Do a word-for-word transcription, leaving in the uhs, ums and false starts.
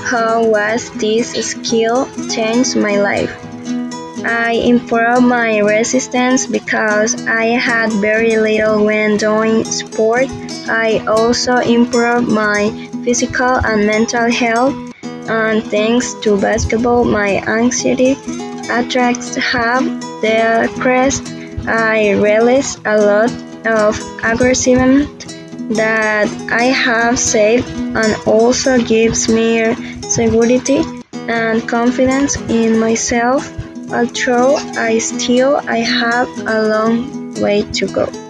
how was this skill changed my life. I improved my resistance because I had very little when doing sport. I also improved my physical and mental health, and thanks to basketball, my anxiety attacks have decreased. I release a lot of aggression that I have saved and also gives me security and confidence in myself, although I still I have a long way to go.